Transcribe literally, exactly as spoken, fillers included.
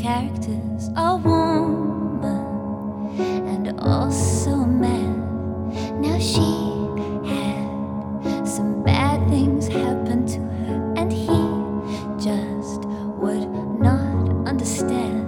characters are woman and also a man. Now she had some bad things happen to her, and he just would not understand.